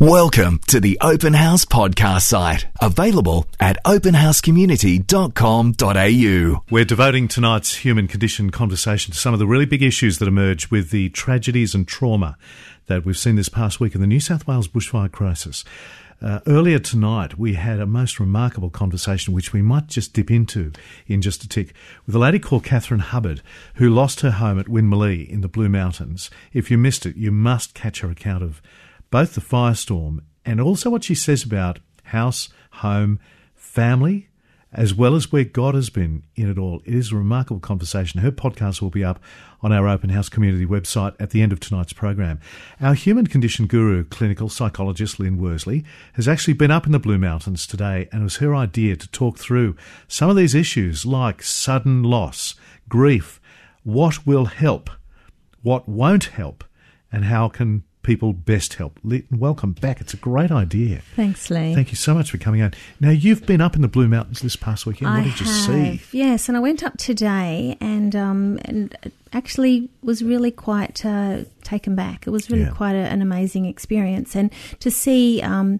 Welcome to the Open House podcast site, available at openhousecommunity.com.au. We're devoting tonight's human condition conversation to some of the really big issues that emerge with the tragedies and trauma that we've seen this past week in the New South Wales bushfire crisis. Earlier tonight, we had a most remarkable conversation, which we might just dip into in just a tick, with a lady called Catherine Hubbard, who lost her home at Winmalee in the Blue Mountains. If you missed it, you must catch her account of both the firestorm and also what she says about house, home, family, as well as where God has been in it all. It is a remarkable conversation. Her podcast will be up on our Open House community website at the end of tonight's program. Our human condition guru, clinical psychologist Lynn Worsley, has actually been up in the Blue Mountains today, and it was her idea to talk through some of these issues like sudden loss, grief, what will help, what won't help, and how can people best help. Welcome back. It's a great idea. Thanks, Lee. Thank you so much for coming on. Now, you've been up in the Blue Mountains this past weekend. What did you see? Yes, and I went up today and actually was really quite taken back. It was really quite an amazing experience. And to see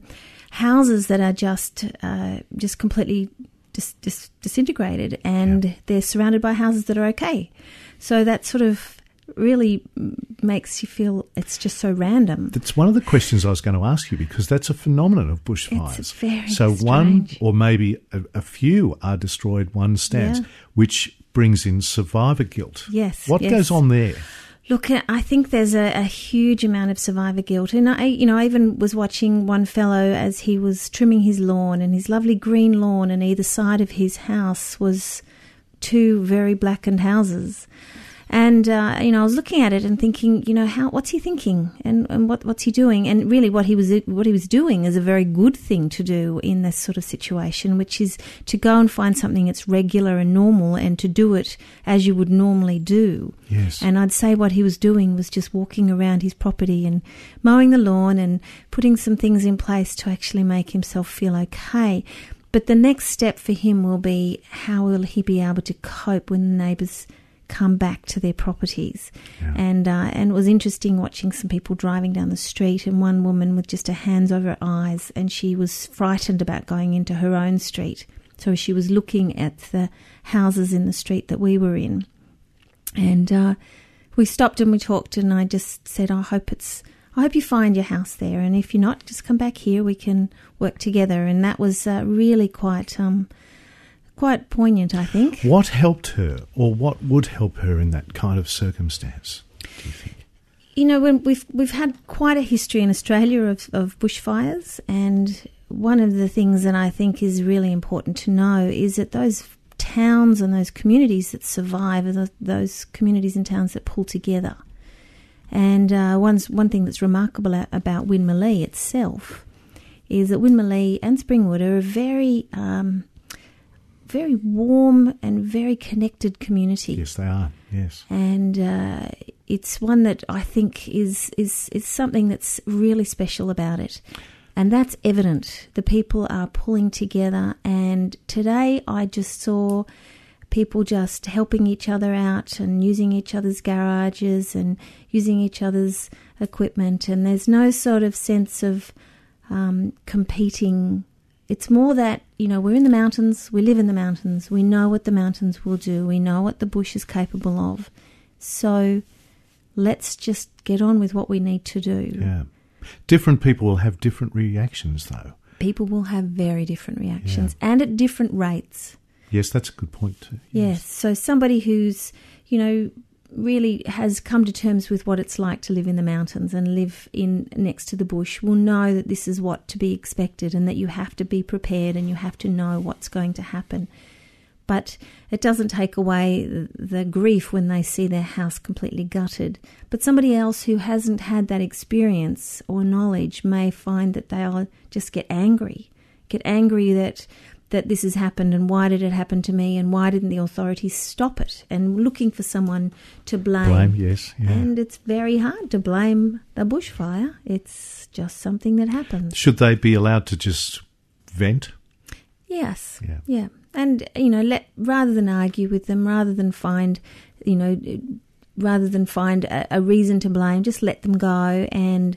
houses that are just completely disintegrated, and they're surrounded by houses that are okay. So that sort of really makes you feel it's just so random. That's one of the questions I was going to ask you, because that's a phenomenon of bushfires. It's very so strange. One or maybe a few are destroyed, one stands, which brings in survivor guilt. Yes. What goes on there? Look, I think there's a huge amount of survivor guilt. And I even was watching one fellow as he was trimming his lawn, and his lovely green lawn, and either side of his house was two very blackened houses. And, I was looking at it and thinking, what's he thinking and what's he doing? And really what he was doing is a very good thing to do in this sort of situation, which is to go and find something that's regular and normal and to do it as you would normally do. Yes. And I'd say what he was doing was just walking around his property and mowing the lawn and putting some things in place to actually make himself feel okay. But the next step for him will be, how will he be able to cope when the neighbours come back to their properties. And it was interesting watching some people driving down the street, and one woman with just her hands over her eyes, and she was frightened about going into her own street. So she was looking at the houses in the street that we were in. And we stopped and we talked, and I just said, I hope you find your house there, and if you're not, just come back here, we can work together. And that was really quite poignant, I think. What helped her, or what would help her in that kind of circumstance, do you think? When we've had quite a history in Australia of bushfires, and one of the things that I think is really important to know is that those towns and those communities that survive are those communities and towns that pull together. And one thing that's remarkable about Winmalee itself is that Winmalee and Springwood are a very warm and very connected community. Yes, they are. Yes, and it's one that I think is something that's really special about it, and that's evident. The people are pulling together, and today I just saw people just helping each other out and using each other's garages and using each other's equipment, and there's no sort of sense of competing. It's more that, we're in the mountains, we live in the mountains, we know what the mountains will do, we know what the bush is capable of. So let's just get on with what we need to do. Yeah. Different people will have different reactions, though. People will have very different reactions and at different rates. Yes, that's a good point too. Yes. So somebody who's, really has come to terms with what it's like to live in the mountains and live in next to the bush will know that this is what to be expected, and that you have to be prepared and you have to know what's going to happen. But it doesn't take away the grief when they see their house completely gutted. But somebody else who hasn't had that experience or knowledge may find that they'll just get angry that this has happened, and why did it happen to me, and why didn't the authorities stop it, and looking for someone to blame. Yes. Yeah. And it's very hard to blame the bushfire. It's just something that happens. Should they be allowed to just vent? Yes. Yeah. And, rather than argue with them, rather than find a reason to blame, just let them go and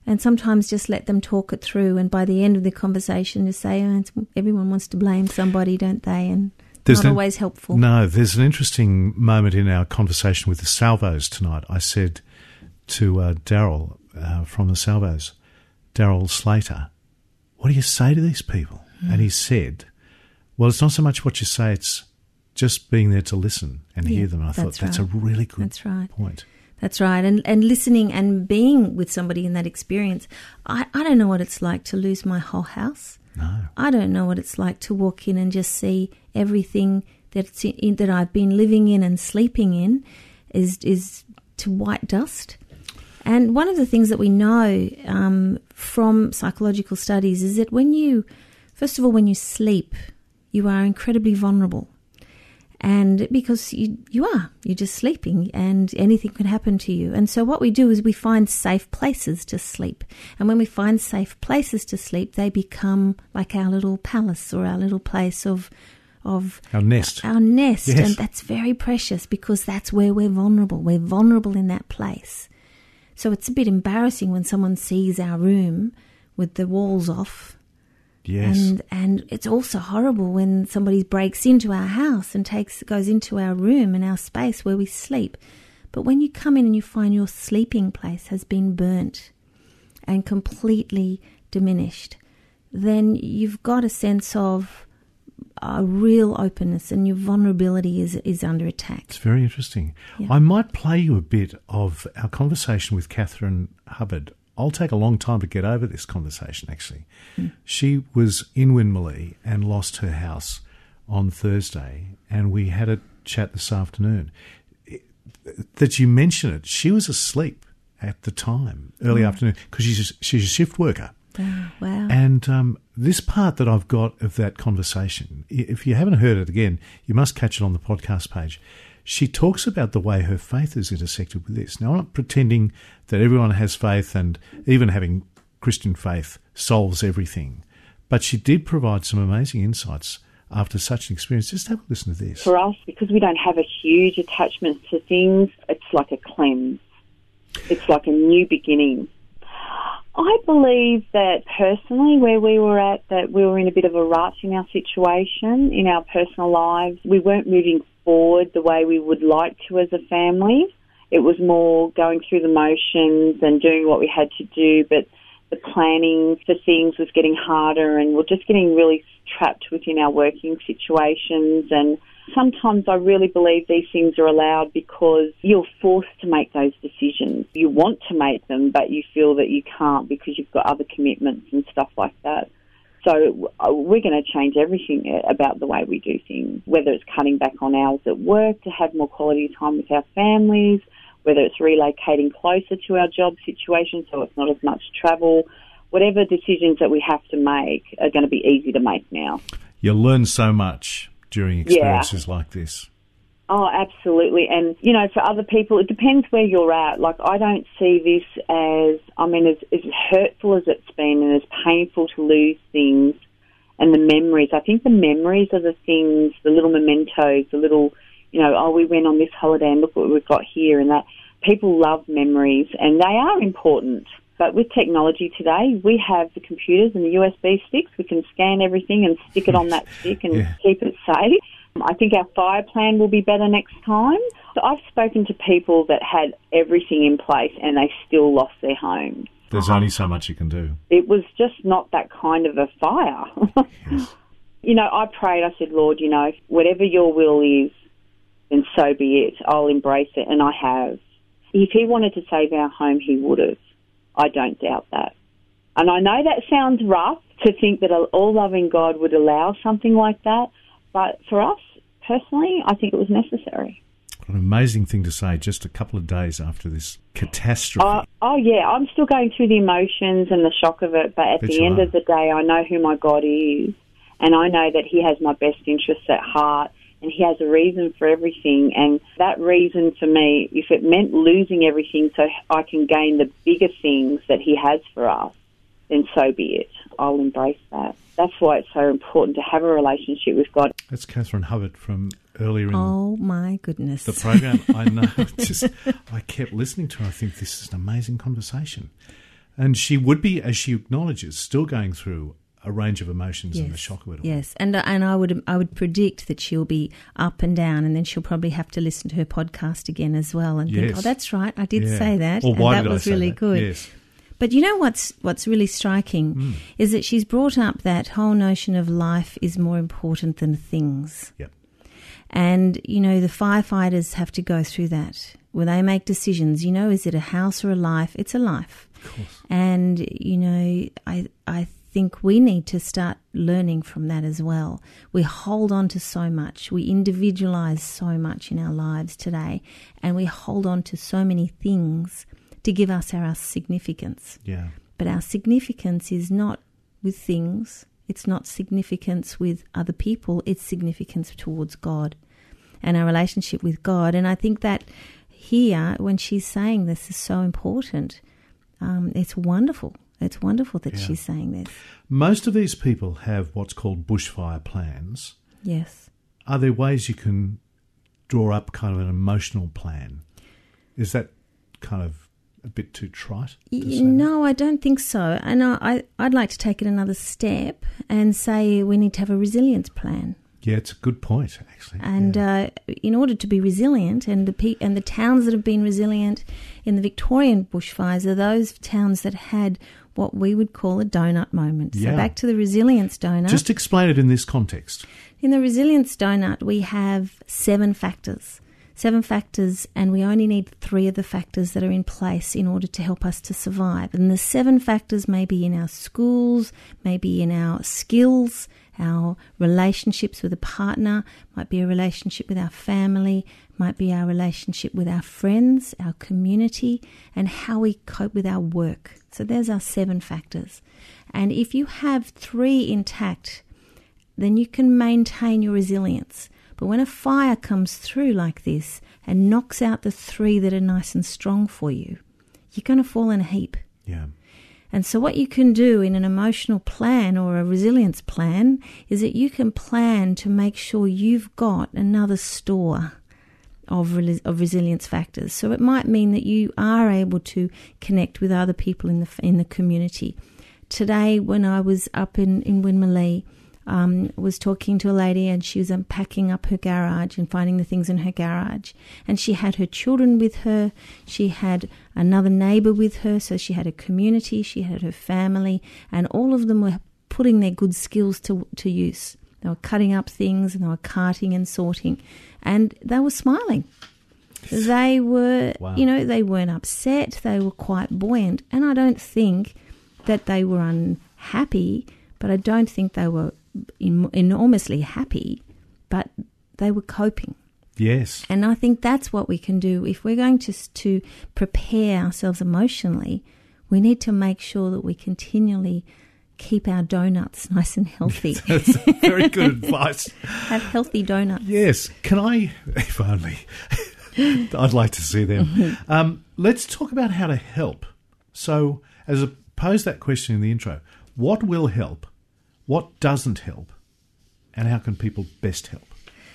And sometimes just let them talk it through, and by the end of the conversation just say, everyone wants to blame somebody, don't they? And not always helpful. No, there's an interesting moment in our conversation with the Salvos tonight. I said to Daryl from the Salvos, Daryl Slater, what do you say to these people? And he said, well, it's not so much what you say, it's just being there to listen and hear them. And I thought that's a really good point. That's right. And listening and being with somebody in that experience. I don't know what it's like to lose my whole house. No. I don't know what it's like to walk in and just see everything that I've been living in and sleeping in is to white dust. And one of the things that we know from psychological studies is that first of all, when you sleep, you are incredibly vulnerable. And because you're just sleeping and anything can happen to you. And so what we do is we find safe places to sleep. And when we find safe places to sleep, they become like our little palace or our little place of our nest. Our nest. Yes. And that's very precious because that's where we're vulnerable. We're vulnerable in that place. So it's a bit embarrassing when someone sees our room with the walls off. Yes. And it's also horrible when somebody breaks into our house and goes into our room and our space where we sleep. But when you come in and you find your sleeping place has been burnt and completely diminished, then you've got a sense of a real openness and your vulnerability is under attack. It's very interesting. Yeah. I might play you a bit of our conversation with Catherine Hubbard. I'll take a long time to get over this conversation, actually. She was in Winmalee and lost her house on Thursday, and we had a chat this afternoon. That you mention it, she was asleep at the time, early afternoon, because she's a shift worker. Oh, wow. And this part that I've got of that conversation, if you haven't heard it again, you must catch it on the podcast page. She talks about the way her faith is intersected with this. Now, I'm not pretending that everyone has faith and even having Christian faith solves everything, but she did provide some amazing insights after such an experience. Just have a listen to this. For us, because we don't have a huge attachment to things, it's like a cleanse. It's like a new beginning. I believe that personally where we were at, that we were in a bit of a rut in our situation, in our personal lives. We weren't moving forward the way we would like to as a family. It was more going through the motions and doing what we had to do, but the planning for things was getting harder and we're just getting really trapped within our working situations. And sometimes I really believe these things are allowed because you're forced to make those decisions. You want to make them, but you feel that you can't because you've got other commitments and stuff like that. So we're going to change everything about the way we do things, whether it's cutting back on hours at work to have more quality time with our families, whether it's relocating closer to our job situation so it's not as much travel. Whatever decisions that we have to make are going to be easy to make now. You learn so much during experiences like this. Oh, absolutely. And, you know, for other people, it depends where you're at. Like, I don't see this as hurtful as it's been and as painful to lose things and the memories. I think the memories are the things, the little mementos, the little, you know, oh, we went on this holiday and look what we've got here and that. People love memories and they are important. But with technology today, we have the computers and the USB sticks. We can scan everything and stick it on that stick and keep it safe. I think our fire plan will be better next time. So I've spoken to people that had everything in place and they still lost their homes. There's only so much you can do. It was just not that kind of a fire. Yes. You know, I prayed, I said, Lord, you know, whatever your will is, then so be it. I'll embrace it, and I have. If he wanted to save our home, he would have. I don't doubt that. And I know that sounds rough to think that an all-loving God would allow something like that, but for us, personally, I think it was necessary. What an amazing thing to say just a couple of days after this catastrophe. Oh yeah, I'm still going through the emotions and the shock of it, but at the end of the day, I know who my God is, and I know that he has my best interests at heart, and he has a reason for everything, and that reason for me, if it meant losing everything so I can gain the bigger things that he has for us, then so be it. I'll embrace that. That's why it's so important to have a relationship with God. That's Catherine Hubbard from earlier in oh my goodness the program. I know. I kept listening to her. I think this is an amazing conversation. And she would be, as she acknowledges, still going through a range of emotions and the shock of it all. Yes, and I would predict that she'll be up and down, and then she'll probably have to listen to her podcast again as well and think, oh, that's right, I did say that, or why and that was really good. Yes. But you know what's really striking is that she's brought up that whole notion of life is more important than things. Yep. And, you know, the firefighters have to go through that. When they make decisions, you know, is it a house or a life? It's a life. Of course. And, you know, I think we need to start learning from that as well. We hold on to so much. We individualize so much in our lives today, and we hold on to so many things to give us our significance. Yeah. But our significance is not with things. It's not significance with other people. It's significance towards God and our relationship with God. And I think that here, when she's saying this, is so important. It's wonderful. It's wonderful that she's saying this. Most of these people have what's called bushfire plans. Yes. Are there ways you can draw up kind of an emotional plan? Is that kind of a bit too trite? No, I don't think so. And I'd like to take it another step and say we need to have a resilience plan. Yeah, it's a good point, actually. And in order to be resilient, and the towns that have been resilient in the Victorian bushfires are those towns that had what we would call a donut moment. Yeah. So back to the resilience donut. Just explain it in this context. In the resilience donut, we have 7 factors. 7 factors, and we only need 3 of the factors that are in place in order to help us to survive. And the 7 factors may be in our schools, maybe in our skills, our relationships with a partner, might be a relationship with our family, might be our relationship with our friends, our community, and how we cope with our work. So there's our 7 factors. And if you have 3 intact, then you can maintain your resilience. But when a fire comes through like this and knocks out the 3 that are nice and strong for you, you're going to fall in a heap. Yeah. And so what you can do in an emotional plan or a resilience plan is that you can plan to make sure you've got another store of resilience factors. So it might mean that you are able to connect with other people in the community. Today, when I was up in Winmalee, was talking to a lady, and she was unpacking up her garage and finding the things in her garage. And she had her children with her. She had another neighbour with her. So she had a community. She had her family. And all of them were putting their good skills to use. They were cutting up things, and they were carting and sorting. And they were smiling. They were, they weren't upset. They were quite buoyant. And I don't think that they were unhappy, but I don't think they were enormously happy, but they were coping. Yes. And I think that's what we can do. If we're going to prepare ourselves emotionally, we need to make sure that we continually keep our donuts nice and healthy. That's very good advice. Have healthy donuts. Yes. Can I, if only, I'd like to see them. Let's talk about how to help. So, as I posed that question in the intro, what will help? What doesn't help, and how can people best help?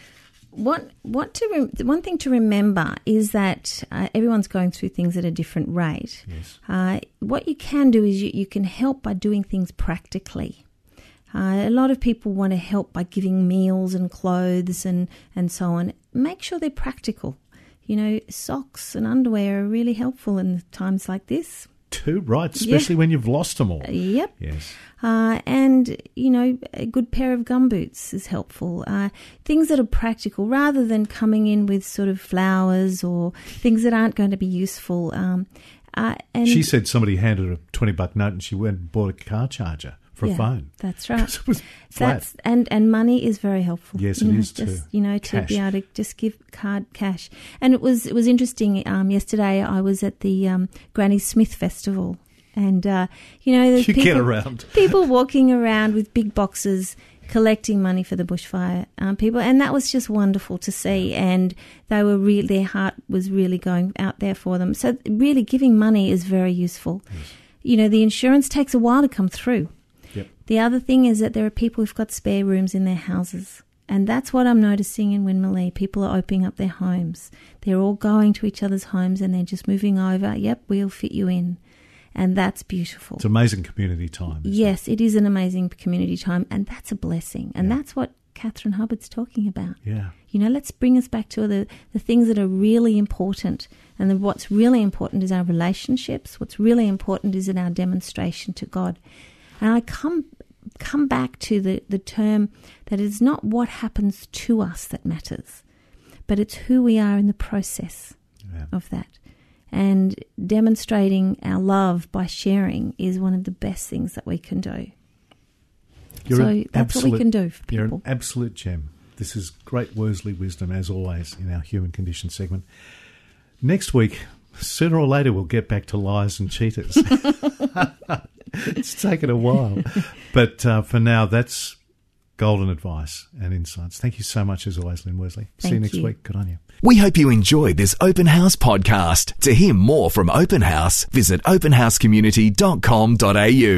One thing to remember is that everyone's going through things at a different rate. Yes. What you can do is you can help by doing things practically. A lot of people want to help by giving meals and clothes and so on. Make sure they're practical. You know, socks and underwear are really helpful in times like this. Too right, especially when you've lost them all. Yep. Yes. And, a good pair of gumboots is helpful. Things that are practical rather than coming in with sort of flowers or things that aren't going to be useful. And she said somebody handed her a $20 note and she went and bought a car charger for a phone. That's right. It was flat. And money is very helpful. Yes, it is too. To be able to just give cash. And it was interesting. Yesterday I was at the Granny Smith Festival, and there's get around people walking around with big boxes collecting money for the bushfire people, and that was just wonderful to see. And they were their heart was really going out there for them. So really, giving money is very useful. Yes. The insurance takes a while to come through. Yep. The other thing is that there are people who've got spare rooms in their houses. And that's what I'm noticing in Winmalee. People are opening up their homes. They're all going to each other's homes and they're just moving over. Yep, we'll fit you in. And that's beautiful. It's amazing community time. Yes, it is an amazing community time, and that's a blessing. And that's what Catherine Hubbard's talking about. Yeah. Let's bring us back to the things that are really important. And what's really important is our relationships. What's really important is in our demonstration to God. And I come back to the term that it's not what happens to us that matters, but it's who we are in the process of that. And demonstrating our love by sharing is one of the best things that we can do. So that's what we can do for people. You're an absolute gem. This is great Worsley wisdom, as always, in our Human Condition segment. Next week, sooner or later, we'll get back to liars and cheaters. It's taken a while. But for now, that's golden advice and insights. Thank you so much, as always, Lynn Worsley. See you next week. Good on you. We hope you enjoyed this Open House podcast. To hear more from Open House, visit openhousecommunity.com.au.